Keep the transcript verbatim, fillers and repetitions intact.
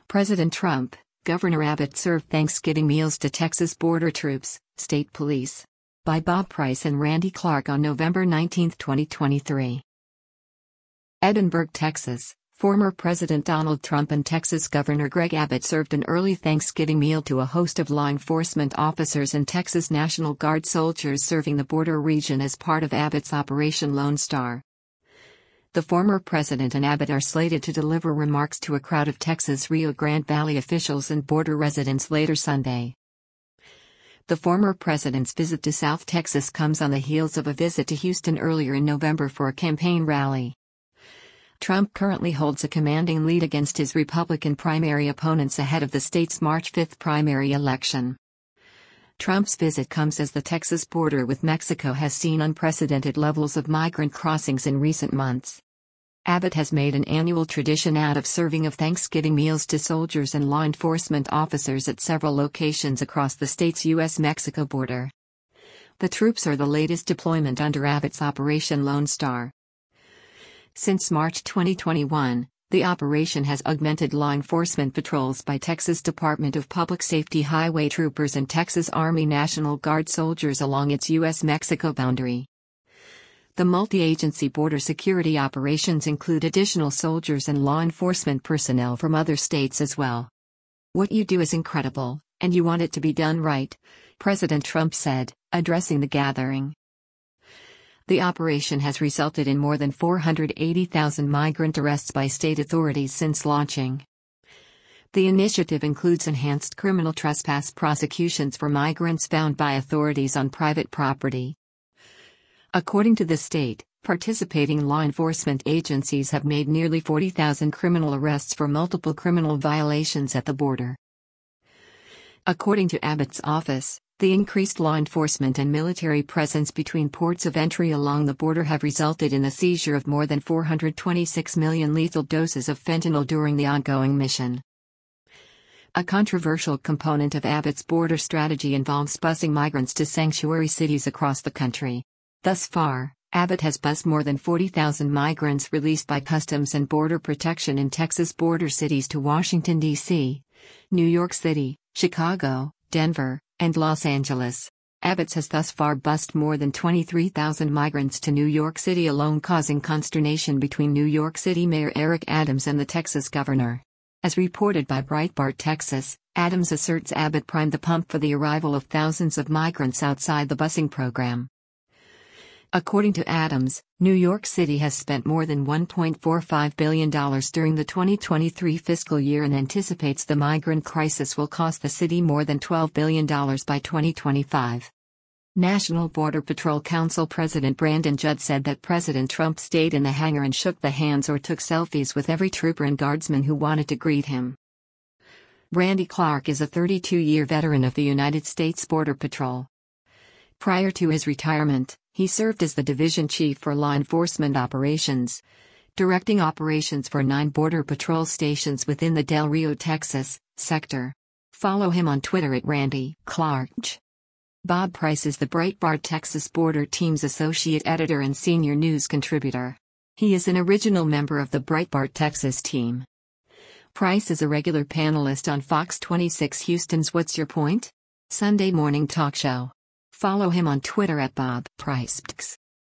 President Trump, Governor Abbott served Thanksgiving meals to Texas border troops, state police. By Bob Price and Randy Clark on November nineteenth, twenty twenty-three. Edinburgh, Texas. Former President Donald Trump and Texas Governor Greg Abbott served an early Thanksgiving meal to a host of law enforcement officers and Texas National Guard soldiers serving the border region as part of Abbott's Operation Lone Star. The former president and Abbott are slated to deliver remarks to a crowd of Texas Rio Grande Valley officials and border residents later Sunday. The former president's visit to South Texas comes on the heels of a visit to Houston earlier in November for a campaign rally. Trump currently holds a commanding lead against his Republican primary opponents ahead of the state's March fifth primary election. Trump's visit comes as the Texas border with Mexico has seen unprecedented levels of migrant crossings in recent months. Abbott has made an annual tradition out of serving of Thanksgiving meals to soldiers and law enforcement officers at several locations across the state's U S Mexico border. The troops are the latest deployment under Abbott's Operation Lone Star. Since March twenty twenty-one, the operation has augmented law enforcement patrols by Texas Department of Public Safety highway troopers and Texas Army National Guard soldiers along its U S Mexico boundary. The multi-agency border security operations include additional soldiers and law enforcement personnel from other states as well. "What you do is incredible, and you want it to be done right," President Trump said, addressing the gathering. The operation has resulted in more than four hundred eighty thousand migrant arrests by state authorities since launching. The initiative includes enhanced criminal trespass prosecutions for migrants found by authorities on private property. According to the state, participating law enforcement agencies have made nearly forty thousand criminal arrests for multiple criminal violations at the border. According to Abbott's office, the increased law enforcement and military presence between ports of entry along the border have resulted in the seizure of more than four hundred twenty-six million lethal doses of fentanyl during the ongoing mission. A controversial component of Abbott's border strategy involves busing migrants to sanctuary cities across the country. Thus far, Abbott has bused more than forty thousand migrants released by Customs and Border Protection in Texas border cities to Washington, D C, New York City, Chicago, Denver, and Los Angeles. Abbott's has thus far bused more than twenty-three thousand migrants to New York City alone, causing consternation between New York City Mayor Eric Adams and the Texas governor. As reported by Breitbart Texas, Adams asserts Abbott primed the pump for the arrival of thousands of migrants outside the busing program. According to Adams, New York City has spent more than one point four five billion dollars during the twenty twenty-three fiscal year and anticipates the migrant crisis will cost the city more than twelve billion dollars by twenty twenty-five. National Border Patrol Council President Brandon Judd said that President Trump stayed in the hangar and shook the hands or took selfies with every trooper and guardsman who wanted to greet him. Randy Clark is a thirty-two-year veteran of the United States Border Patrol. Prior to his retirement, he served as the division chief for law enforcement operations, directing operations for nine border patrol stations within the Del Rio, Texas, sector. Follow him on Twitter at Randy Clark. Bob Price is the Breitbart Texas Border Team's associate editor and senior news contributor. He is an original member of the Breitbart Texas team. Price is a regular panelist on Fox twenty-six Houston's What's Your Point? Sunday morning talk show. Follow him on Twitter at Bob Price.